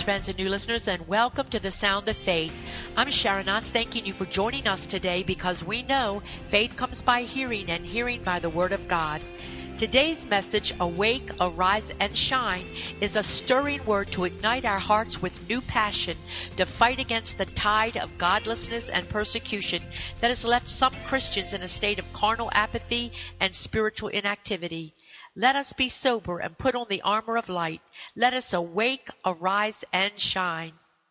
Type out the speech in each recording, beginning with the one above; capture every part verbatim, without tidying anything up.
friends and new listeners, and welcome to the Sound of Faith. I'm Sharon Knotts, thanking you for joining us today because we know faith comes by hearing and hearing by the Word of God. Today's message, Awake, Arise, and Shine, is a stirring word to ignite our hearts with new passion to fight against the tide of godlessness and persecution that has left some Christians in a state of carnal apathy and spiritual inactivity. Let us be sober and put on the armor of light. Let us awake, arise, and shine.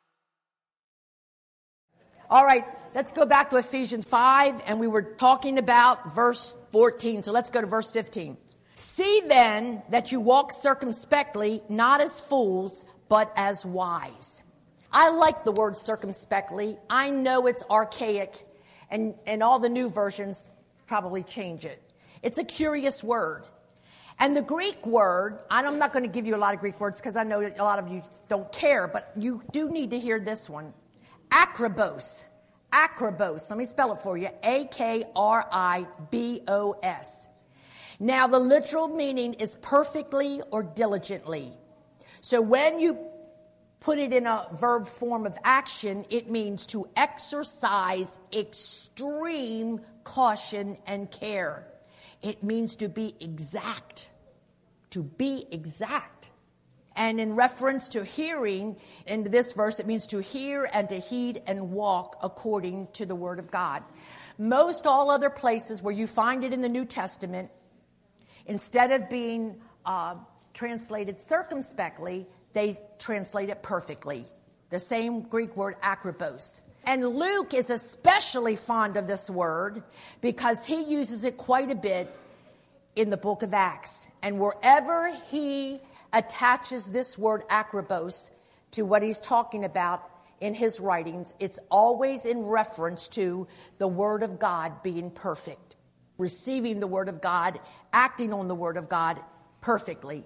All right, let's go back to Ephesians five, and we were talking about verse fourteen. So let's go to verse fifteen. See then that you walk circumspectly, not as fools, but as wise. I like the word circumspectly. I know it's archaic, and, and all the new versions probably change it. It's a curious word. And the Greek word, I'm not going to give you a lot of Greek words because I know a lot of you don't care, but you do need to hear this one. Akribos. Akribos. Let me spell it for you. A K R I B O S. Now, the literal meaning is perfectly or diligently. So when you put it in a verb form of action, it means to exercise extreme caution and care. It means to be exact, to be exact. And in reference to hearing, in this verse, it means to hear and to heed and walk according to the Word of God. Most all other places where you find it in the New Testament, instead of being uh, translated circumspectly, they translate it perfectly. The same Greek word, akribos. And Luke is especially fond of this word because he uses it quite a bit in the book of Acts. And wherever he attaches this word akribos to what he's talking about in his writings, it's always in reference to the Word of God being perfect, receiving the Word of God, acting on the Word of God perfectly.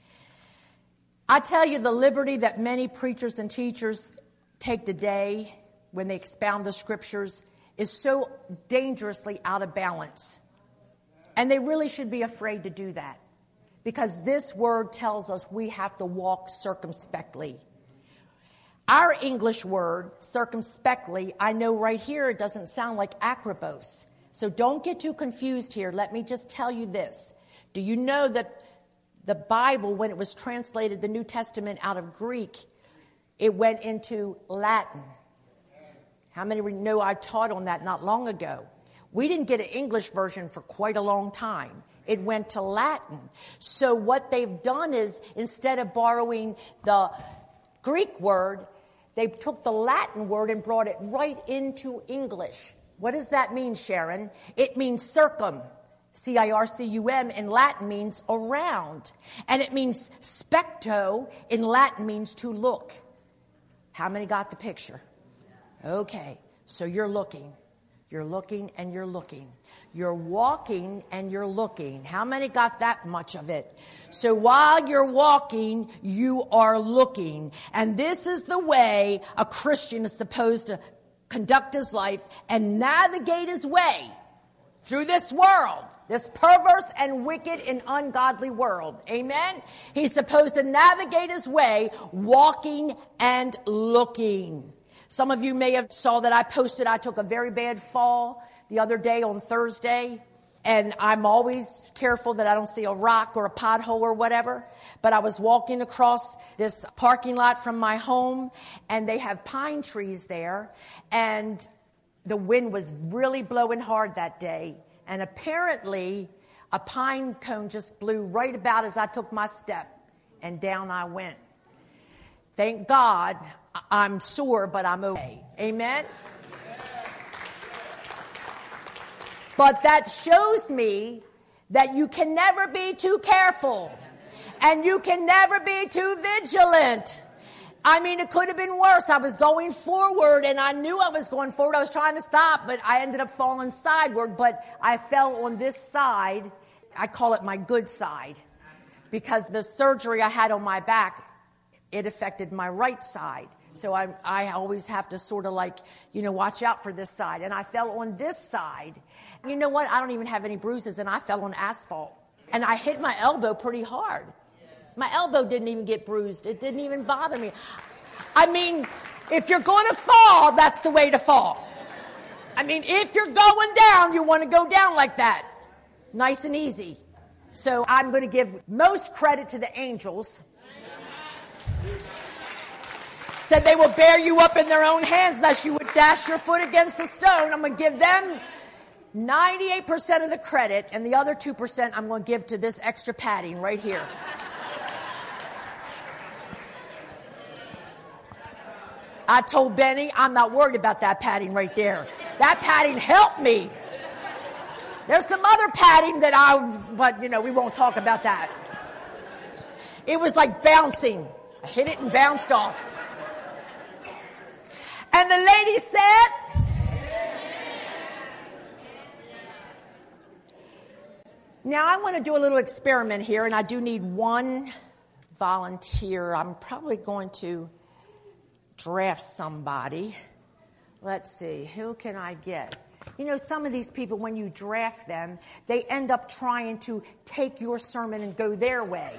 I tell you, the liberty that many preachers and teachers take today when they expound the scriptures is so dangerously out of balance. And they really should be afraid to do that because this word tells us we have to walk circumspectly. Our English word, circumspectly, I know right here it doesn't sound like akribos. So don't get too confused here. Let me just tell you this. Do you know that the Bible, when it was translated, the New Testament out of Greek, it went into Latin? How many know I taught on that not long ago? We didn't get an English version for quite a long time. It went to Latin. So what they've done is, instead of borrowing the Greek word, they took the Latin word and brought it right into English. What does that mean, Sharon? It means circum. C I R C U M in Latin means around. And it means specto in Latin means to look. How many got the picture? Okay, so you're looking. You're looking and you're looking. You're walking and you're looking. How many got that much of it? So while you're walking, you are looking. And this is the way a Christian is supposed to conduct his life and navigate his way through this world, this perverse and wicked and ungodly world. Amen? He's supposed to navigate his way walking and looking. Some of you may have saw that I posted I took a very bad fall the other day on Thursday. And I'm always careful that I don't see a rock or a pothole or whatever. But I was walking across this parking lot from my home, and they have pine trees there. And the wind was really blowing hard that day. And apparently, a pine cone just blew right about as I took my step. And down I went. Thank God I'm sore, but I'm okay. Amen? But that shows me that you can never be too careful. And you can never be too vigilant. I mean, it could have been worse. I was going forward, and I knew I was going forward. I was trying to stop, but I ended up falling sideward. But I fell on this side. I call it my good side. Because the surgery I had on my back, it affected my right side. So I, I always have to sort of like, you know, watch out for this side. And I fell on this side. You know what? I don't even have any bruises, and I fell on asphalt. And I hit my elbow pretty hard. My elbow didn't even get bruised. It didn't even bother me. I mean, if you're going to fall, that's the way to fall. I mean, if you're going down, you want to go down like that. Nice and easy. So I'm going to give most credit to the angels. Said they will bear you up in their own hands lest you would dash your foot against a stone. I'm going to give them ninety-eight percent of the credit, and the other two percent I'm going to give to this extra padding right here. I told Benny, I'm not worried about that padding right there. That padding helped me. There's some other padding that I, but you know, we won't talk about that. It was like bouncing. I hit it and bounced off. And the lady said, now I want to do a little experiment here, and I do need one volunteer. I'm probably going to draft somebody. Let's see, who can I get? You know, some of these people, when you draft them, they end up trying to take your sermon and go their way.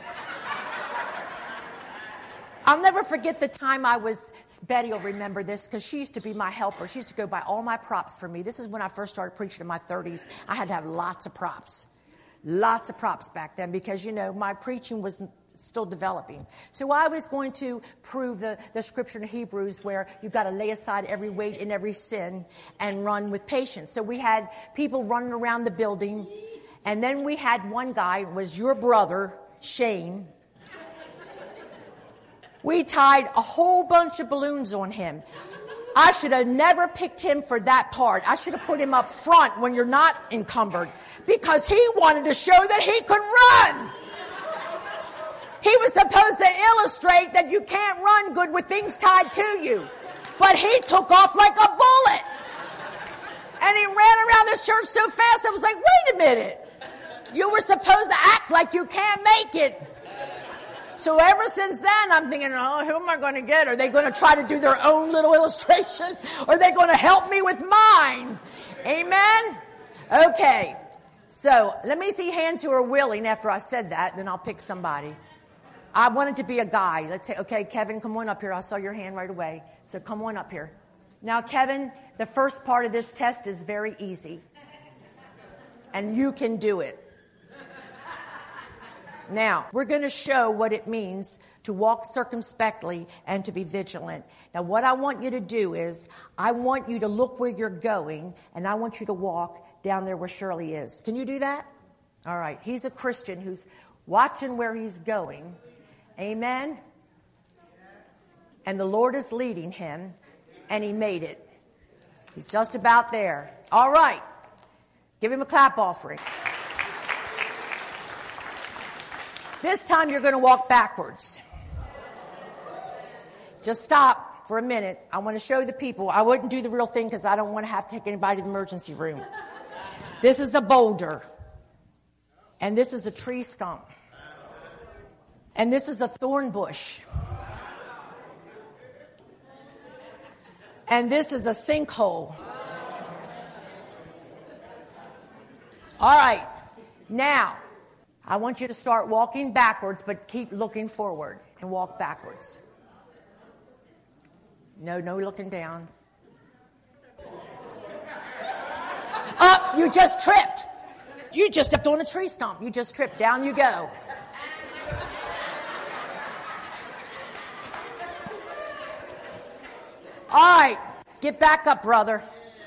I'll never forget the time I was, Betty will remember this, because she used to be my helper. She used to go buy all my props for me. This is when I first started preaching in my thirties. I had to have lots of props. Lots of props back then, because, you know, my preaching was still developing. So I was going to prove the, the scripture in Hebrews where you've got to lay aside every weight and every sin and run with patience. So we had people running around the building, and then we had one guy, was your brother, Shane. We tied a whole bunch of balloons on him. I should have never picked him for that part. I should have put him up front when you're not encumbered, because he wanted to show that he could run. He was supposed to illustrate that you can't run good with things tied to you. But he took off like a bullet. And he ran around this church so fast, I was like, wait a minute. You were supposed to act like you can't make it. So ever since then, I'm thinking, oh, who am I going to get? Are they going to try to do their own little illustration? Or are they going to help me with mine? Amen? Okay. So let me see hands who are willing after I said that, then I'll pick somebody. I wanted to be a guy. Let's say, okay, Kevin, come on up here. I saw your hand right away. So come on up here. Now, Kevin, the first part of this test is very easy. And you can do it. Now, we're going to show what it means to walk circumspectly and to be vigilant. Now, what I want you to do is, I want you to look where you're going, and I want you to walk down there where Shirley is. Can you do that? All right. He's a Christian who's watching where he's going. Amen? And the Lord is leading him, and he made it. He's just about there. All right. Give him a clap offering. This time you're going to walk backwards. Just stop for a minute. I want to show the people. I wouldn't do the real thing because I don't want to have to take anybody to the emergency room. This is a boulder. And this is a tree stump. And this is a thorn bush. And this is a sinkhole. All right. Now, I want you to start walking backwards, but keep looking forward and walk backwards. No, no looking down. Up, you just tripped. You just stepped on a tree stump. You just tripped. Down you go. All right, get back up, brother.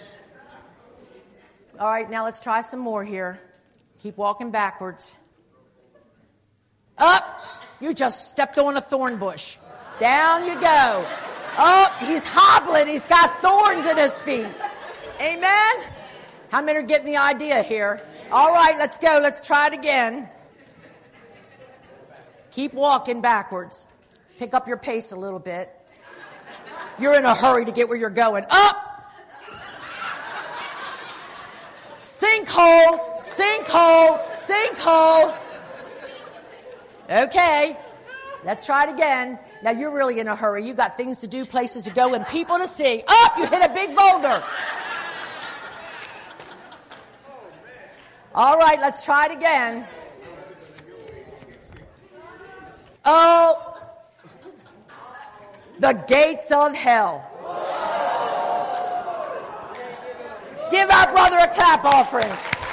All right, now let's try some more here. Keep walking backwards. Up, you just stepped on a thorn bush. Down you go. Up, he's hobbling. He's got thorns in his feet. Amen? How many are getting the idea here? All right, let's go. Let's try it again. Keep walking backwards. Pick up your pace a little bit. You're in a hurry to get where you're going. Up! Sinkhole, sinkhole, sinkhole. Okay, let's try it again. Now you're really in a hurry. You got things to do, places to go, and people to see. Up! You hit a big boulder. All right, let's try it again. Oh. the gates of hell. Give our brother a clap offering.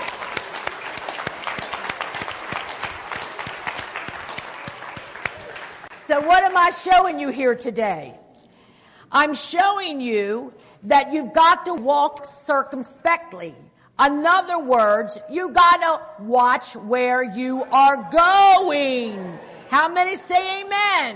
So what am I showing you here today? I'm showing you that you've got to walk circumspectly. In other words, you got to watch where you are going. How many say amen?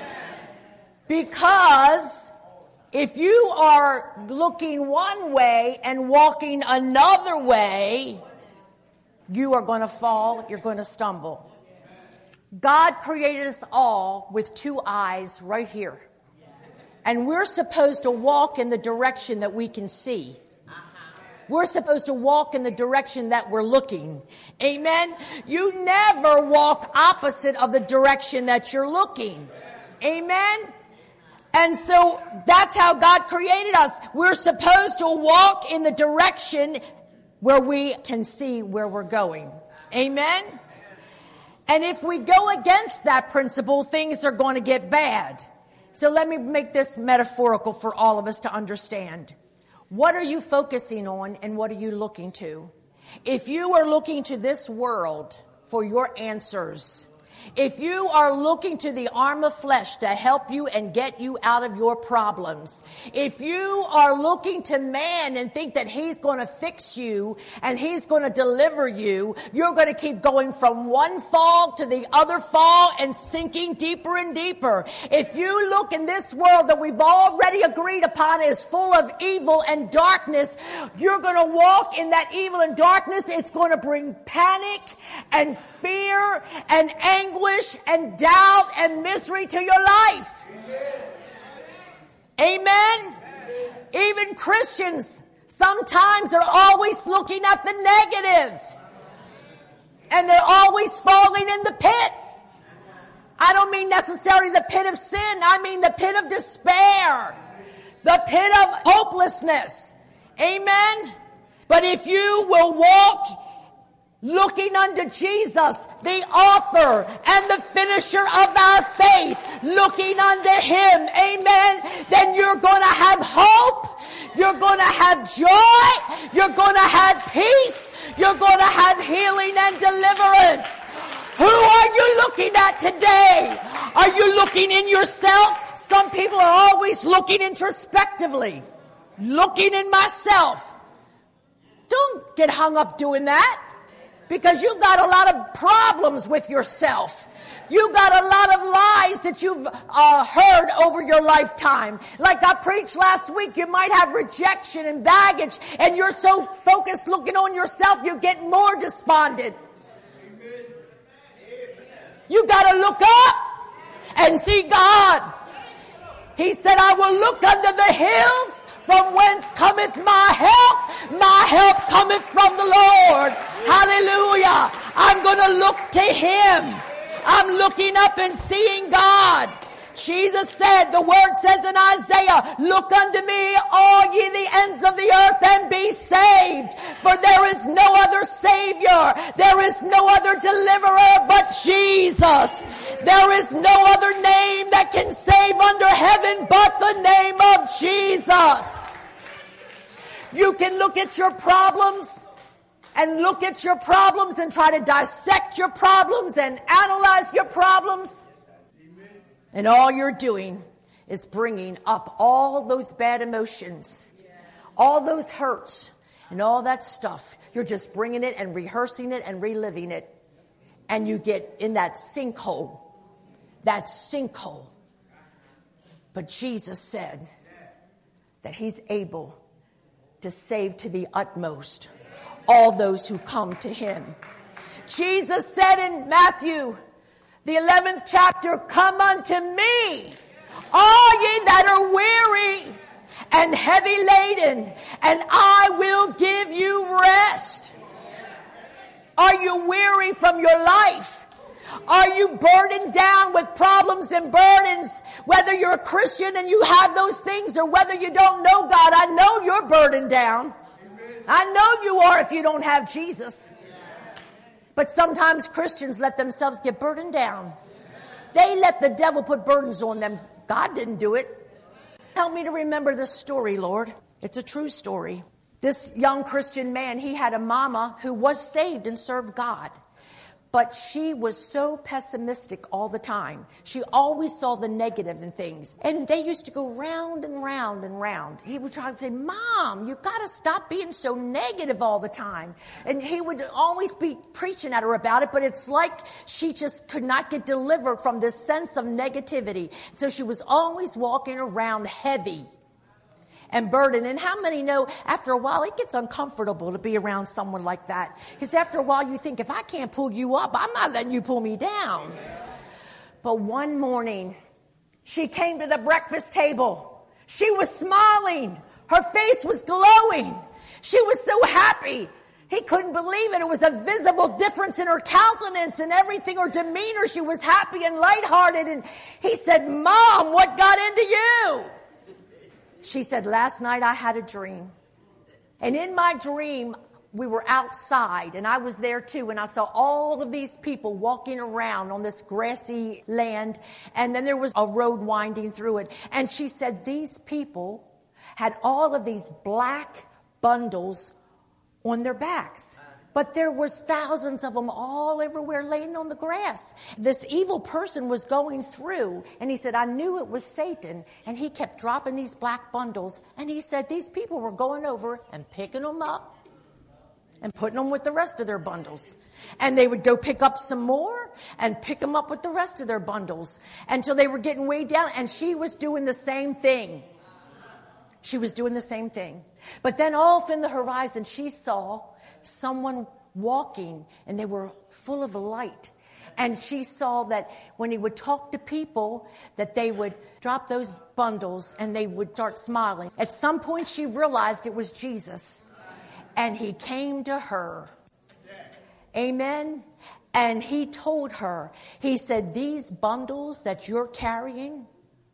Because if you are looking one way and walking another way, you are going to fall, you're going to stumble. God created us all with two eyes right here. And we're supposed to walk in the direction that we can see. We're supposed to walk in the direction that we're looking. Amen? You never walk opposite of the direction that you're looking. Amen? And so that's how God created us. We're supposed to walk in the direction where we can see where we're going. Amen? And if we go against that principle, things are going to get bad. So let me make this metaphorical for all of us to understand. What are you focusing on and what are you looking to? If you are looking to this world for your answers, if you are looking to the arm of flesh to help you and get you out of your problems, if you are looking to man and think that he's going to fix you and he's going to deliver you, you're going to keep going from one fall to the other fall and sinking deeper and deeper. If you look in this world that we've already agreed upon is full of evil and darkness, you're going to walk in that evil and darkness. It's going to bring panic and fear and anger, anguish and doubt and misery to your life. Amen. Amen. Even Christians sometimes are always looking at the negative. And they're always falling in the pit. I don't mean necessarily the pit of sin. I mean the pit of despair. The pit of hopelessness. Amen. But if you will walk looking unto Jesus, the author and the finisher of our faith, looking unto him, amen, then you're going to have hope, you're going to have joy, you're going to have peace, you're going to have healing and deliverance. Who are you looking at today? Are you looking in yourself? Some people are always looking introspectively, looking in myself. Don't get hung up doing that. Because you've got a lot of problems with yourself. You've got a lot of lies that you've uh, heard over your lifetime. Like I preached last week, you might have rejection and baggage, and you're so focused looking on yourself, you get more despondent. You got to look up and see God. He said, I will look unto the hills from whence cometh my help. My help cometh from the Lord. Hallelujah. I'm going to look to him. I'm looking up and seeing God. Jesus said, the word says in Isaiah, look unto me, all ye the ends of the earth, and be saved. For there is no other Savior. There is no other deliverer but Jesus. There is no other name that can save under heaven but the name of Jesus. You can look at your problems and look at your problems and try to dissect your problems and analyze your problems. And all you're doing is bringing up all those bad emotions, all those hurts, and all that stuff. You're just bringing it and rehearsing it and reliving it. And you get in that sinkhole, that sinkhole. But Jesus said that he's able to save to the utmost all those who come to him. Jesus said in Matthew the eleventh chapter, come unto me, all ye that are weary and heavy laden, and I will give you rest. Are you weary from your life? Are you burdened down with problems and burdens? Whether you're a Christian and you have those things or whether you don't know God, I know you're burdened down. I know you are if you don't have Jesus. But sometimes Christians let themselves get burdened down. They let the devil put burdens on them. God didn't do it. Help me to remember this story, Lord. It's a true story. This young Christian man, he had a mama who was saved and served God. But she was so pessimistic all the time. She always saw the negative in things. And they used to go round and round and round. He would try to say, Mom, you got to stop being so negative all the time. And he would always be preaching at her about it, but it's like she just could not get delivered from this sense of negativity. So she was always walking around heavy and burden. And how many know after a while it gets uncomfortable to be around someone like that? Because after a while you think, if I can't pull you up, I'm not letting you pull me down. But one morning she came to the breakfast table. She was smiling. Her face was glowing. She was so happy. He couldn't believe it. It was a visible difference in her countenance and everything, her demeanor. She was happy and lighthearted. And he said, Mom, what got into you? She said, last night I had a dream. And in my dream, we were outside, and I was there too, and I saw all of these people walking around on this grassy land, and then there was a road winding through it. And she said these people had all of these black bundles on their backs. But there was thousands of them all everywhere laying on the grass. This evil person was going through, and he said, I knew it was Satan. And he kept dropping these black bundles. And he said these people were going over and picking them up and putting them with the rest of their bundles. And they would go pick up some more and pick them up with the rest of their bundles until they were getting way down. And she was doing the same thing. She was doing the same thing. But then off in the horizon, she saw someone walking, and they were full of light. And she saw that when he would talk to people, that they would drop those bundles and they would start smiling. At some point, she realized it was Jesus. And he came to her. Amen. And he told her, he said, these bundles that you're carrying,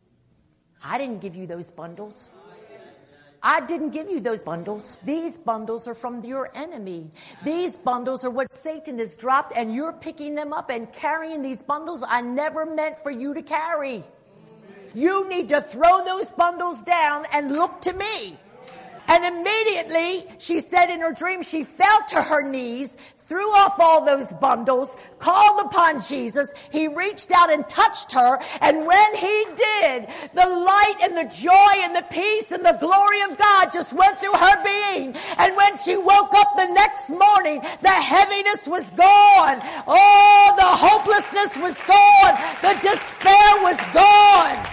I didn't give you those bundles. I didn't give you those bundles. These bundles are from your enemy. These bundles are what Satan has dropped, and you're picking them up and carrying these bundles I never meant for you to carry. You need to throw those bundles down and look to me. And immediately, she said in her dream, she fell to her knees, threw off all those bundles, called upon Jesus. He reached out and touched her. And when he did, the light and the joy and the peace and the glory of God just went through her being. And when she woke up the next morning, the heaviness was gone. Oh, the hopelessness was gone. The despair was gone.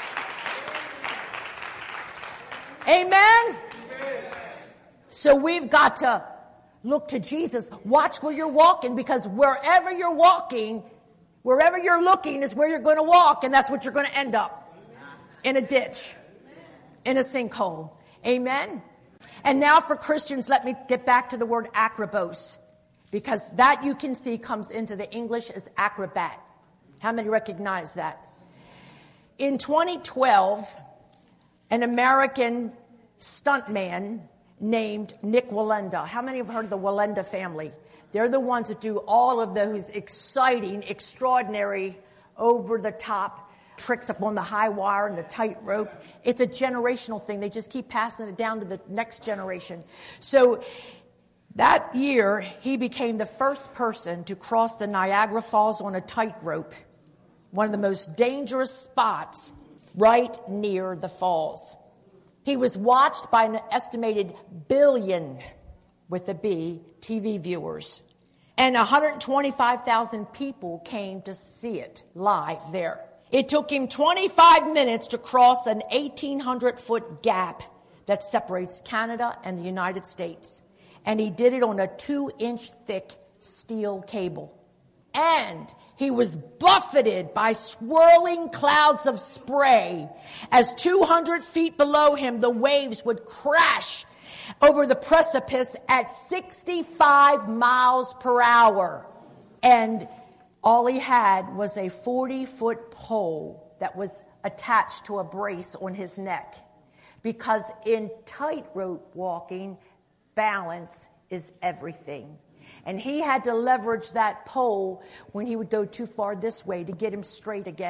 Amen? So we've got to look to Jesus. Watch where you're walking, because wherever you're walking, wherever you're looking is where you're going to walk, and that's what you're going to end up. In a ditch. In a sinkhole. Amen? And now for Christians, let me get back to the word acrobos, because that you can see comes into the English as acrobat. How many recognize that? In twenty twelve, an American stuntman named Nik Wallenda. How many have heard of the Wallenda family? They're the ones that do all of those exciting, extraordinary, over-the-top tricks up on the high wire and the tightrope. It's a generational thing. They just keep passing it down to the next generation. So that year, he became the first person to cross the Niagara Falls on a tightrope, one of the most dangerous spots right near the falls. He was watched by an estimated billion, with a B, T V viewers. And one hundred twenty-five thousand people came to see it live there. It took him twenty-five minutes to cross an eighteen hundred foot gap that separates Canada and the United States. And he did it on a two inch thick steel cable. And he was buffeted by swirling clouds of spray as two hundred feet below him, the waves would crash over the precipice at sixty-five miles per hour. And all he had was a forty foot pole that was attached to a brace on his neck. Because in tightrope walking, balance is everything. And he had to leverage that pole when he would go too far this way to get him straight again.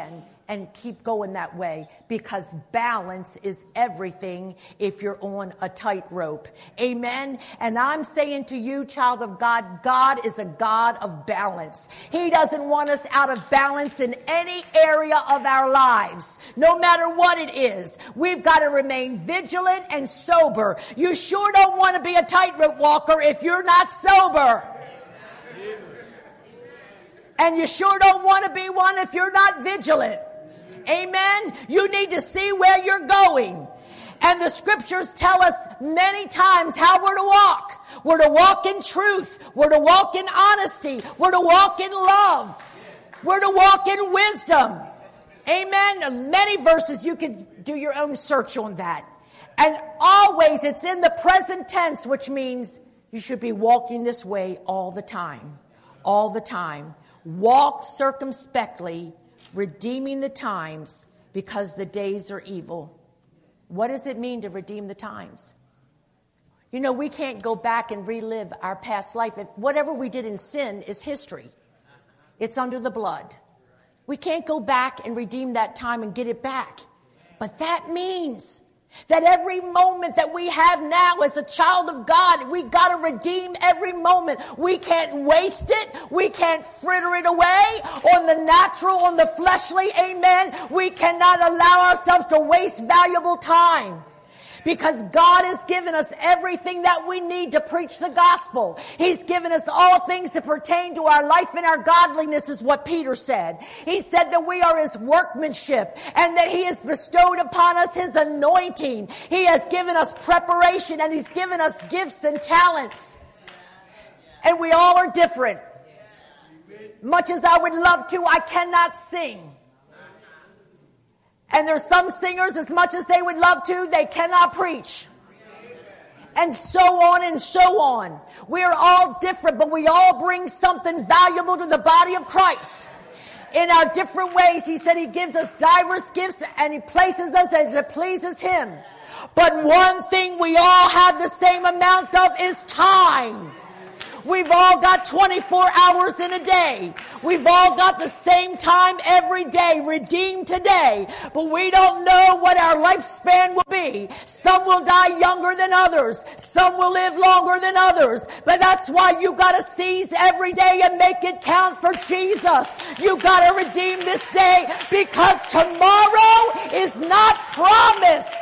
and keep going that way, because balance is everything if you're on a tightrope. Amen. And I'm saying to you, child of God, God is a God of balance. He doesn't want us out of balance in any area of our lives, no matter what it is. We've got to remain vigilant and sober. You sure don't want to be a tightrope walker if you're not sober. And you sure don't want to be one if you're not vigilant. Amen. You need to see where you're going. And the scriptures tell us many times how we're to walk. We're to walk in truth. We're to walk in honesty. We're to walk in love. We're to walk in wisdom. Amen. Many verses, you can do your own search on that. And always it's in the present tense, which means you should be walking this way all the time. All the time. Walk circumspectly, redeeming the times, because the days are evil. What does it mean to redeem the times? You know, we can't go back and relive our past life. If whatever we did in sin is history. It's under the blood. We can't go back and redeem that time and get it back. But that means that every moment that we have now as a child of God, we got to redeem every moment. We can't waste it. We can't fritter it away on the natural, on the fleshly. Amen. We cannot allow ourselves to waste valuable time, because God has given us everything that we need to preach the gospel. He's given us all things that pertain to our life and our godliness, is what Peter said. He said that we are his workmanship, and that he has bestowed upon us his anointing. He has given us preparation, and he's given us gifts and talents. And we all are different. Much as I would love to, I cannot sing. And there's some singers, as much as they would love to, they cannot preach. And so on and so on. We're all different, but we all bring something valuable to the body of Christ. In our different ways, he said he gives us diverse gifts, and he places us as it pleases him. But one thing we all have the same amount of is time. We've all got twenty-four hours in a day. We've all got the same time every day, redeemed today. But we don't know what our lifespan will be. Some will die younger than others. Some will live longer than others. But that's why you got to seize every day and make it count for Jesus. You got to redeem this day, because tomorrow is not promised.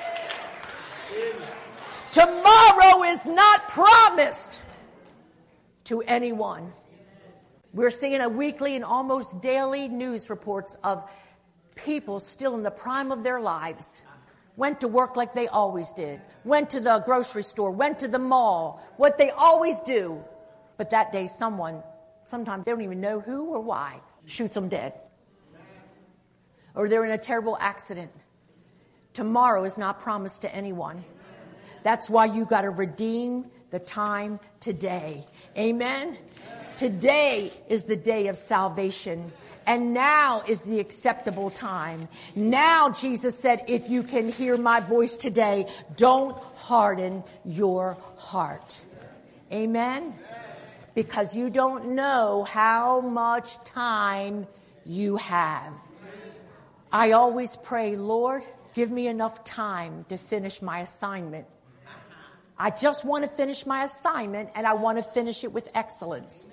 Tomorrow is not promised to anyone. We're seeing a weekly and almost daily news reports of people still in the prime of their lives. Went to work like they always did. Went to the grocery store. Went to the mall. What they always do. But that day someone, sometimes they don't even know who or why, shoots them dead. Or they're in a terrible accident. Tomorrow is not promised to anyone. That's why you got to redeem the time today. Amen. Today is the day of salvation. And now is the acceptable time. Now, Jesus said, if you can hear my voice today, don't harden your heart. Amen. Because you don't know how much time you have. I always pray, Lord, give me enough time to finish my assignment. I just want to finish my assignment, and I want to finish it with excellence.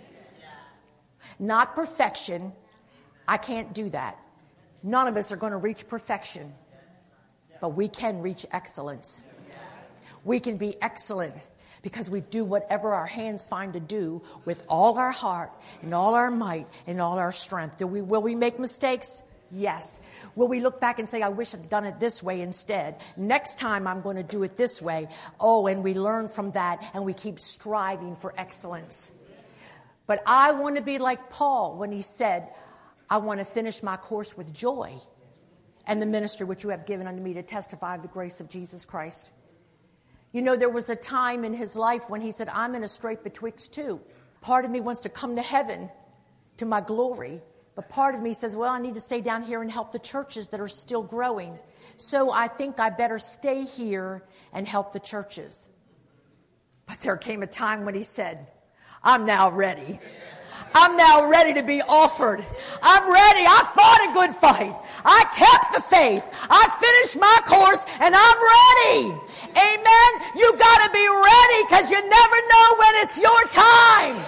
Not perfection. I can't do that. None of us are going to reach perfection, but we can reach excellence. We can be excellent because we do whatever our hands find to do with all our heart and all our might and all our strength. Do we, will we make mistakes? Yes. Will we look back and say, I wish I'd done it this way instead? Next time I'm going to do it this way. Oh, and we learn from that, and we keep striving for excellence. But I want to be like Paul when he said, I want to finish my course with joy and the ministry which you have given unto me to testify of the grace of Jesus Christ. You know, there was a time in his life when he said, I'm in a strait betwixt two. Part of me wants to come to heaven to my glory. But part of me says, well, I need to stay down here and help the churches that are still growing. So I think I better stay here and help the churches. But there came a time when he said, I'm now ready. I'm now ready to be offered. I'm ready. I fought a good fight. I kept the faith. I finished my course and I'm ready. Amen. You got to be ready because you never know when it's your time.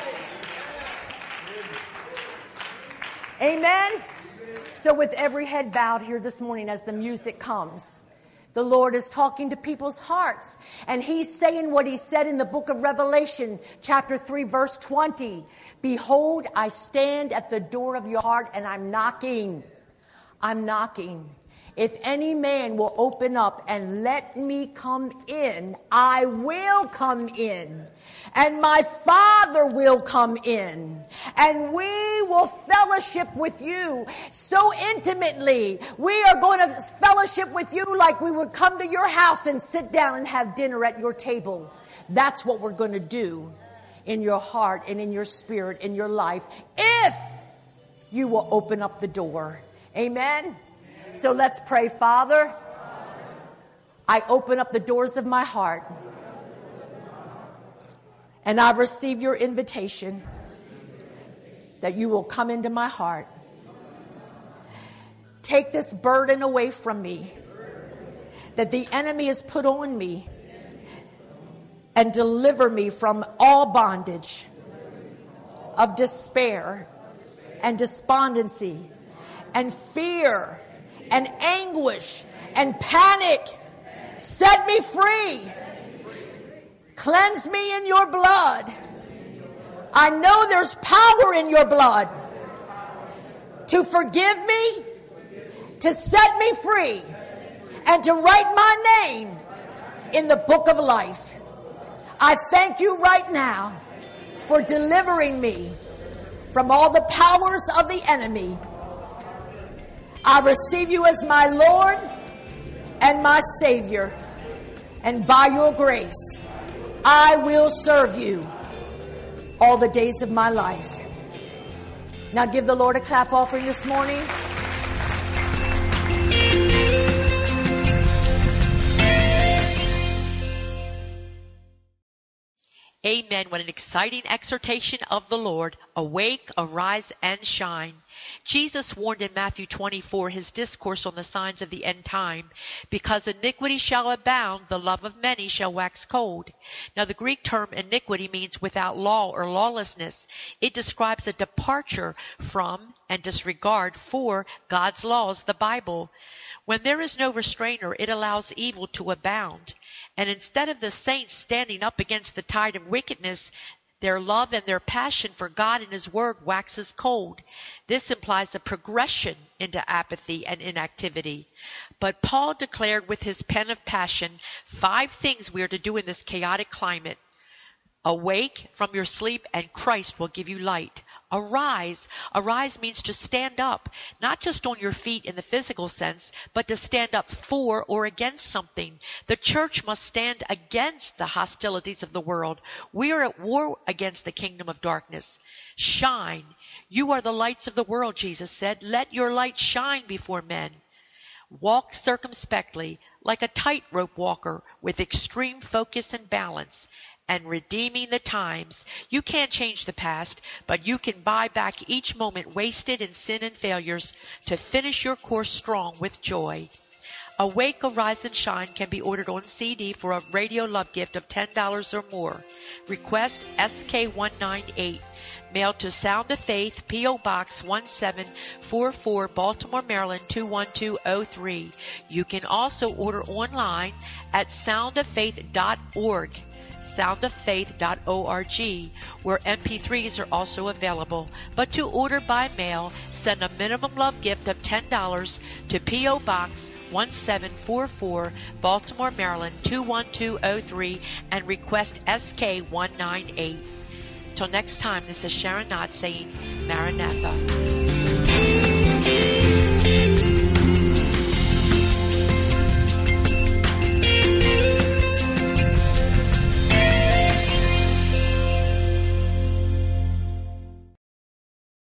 Amen. So with every head bowed here this morning as the music comes, the Lord is talking to people's hearts. And he's saying what he said in the book of Revelation, chapter three, verse twenty. Behold, I stand at the door of your heart and I'm knocking. I'm knocking. If any man will open up and let me come in, I will come in. And my Father will come in. And we will fellowship with you so intimately. We are going to fellowship with you like we would come to your house and sit down and have dinner at your table. That's what we're going to do in your heart and in your spirit, in your life, if you will open up the door. Amen. So let's pray. Father, I open up the doors of my heart and I receive your invitation that you will come into my heart. Take this burden away from me that the enemy has put on me and deliver me from all bondage of despair and despondency and fear and anguish and panic. Set me free. Cleanse me in your blood. I know there's power in your blood to forgive me, to set me free, and to write my name in the book of life. I thank you right now for delivering me from all the powers of the enemy. I receive you as my Lord and my Savior. And by your grace, I will serve you all the days of my life. Now give the Lord a clap offering this morning. Amen. What an exciting exhortation of the Lord. Awake, arise, and shine. Jesus warned in Matthew twenty-four, his discourse on the signs of the end time, because iniquity shall abound, the love of many shall wax cold. Now the Greek term iniquity means without law or lawlessness. It describes a departure from and disregard for God's laws, the Bible. When there is no restrainer, it allows evil to abound. And instead of the saints standing up against the tide of wickedness, their love and their passion for God and His Word waxes cold. This implies a progression into apathy and inactivity. But Paul declared with his pen of passion five things we are to do in this chaotic climate. Awake from your sleep and Christ will give you light. Arise. Arise means to stand up, not just on your feet in the physical sense, but to stand up for or against something. The church must stand against the hostilities of the world. We are at war against the kingdom of darkness. Shine. You are the lights of the world, Jesus said. Let your light shine before men. Walk circumspectly, like a tightrope walker, with extreme focus and balance. And redeeming the times. You can't change the past, but you can buy back each moment wasted in sin and failures to finish your course strong with joy. Awake, Arise, and Shine can be ordered on C D for a radio love gift of ten dollars or more. Request S K one ninety-eight. Mailed to Sound of Faith, P O. Box one seven four four, Baltimore, Maryland two one two oh three. You can also order online at sound of faith dot org. sound of faith dot org, where M P threes are also available. But to order by mail, send a minimum love gift of ten dollars to P O. Box one seven four four, Baltimore, Maryland two one two oh three, and request S K one ninety-eight. Till next time, this is Sharon Knott saying Maranatha.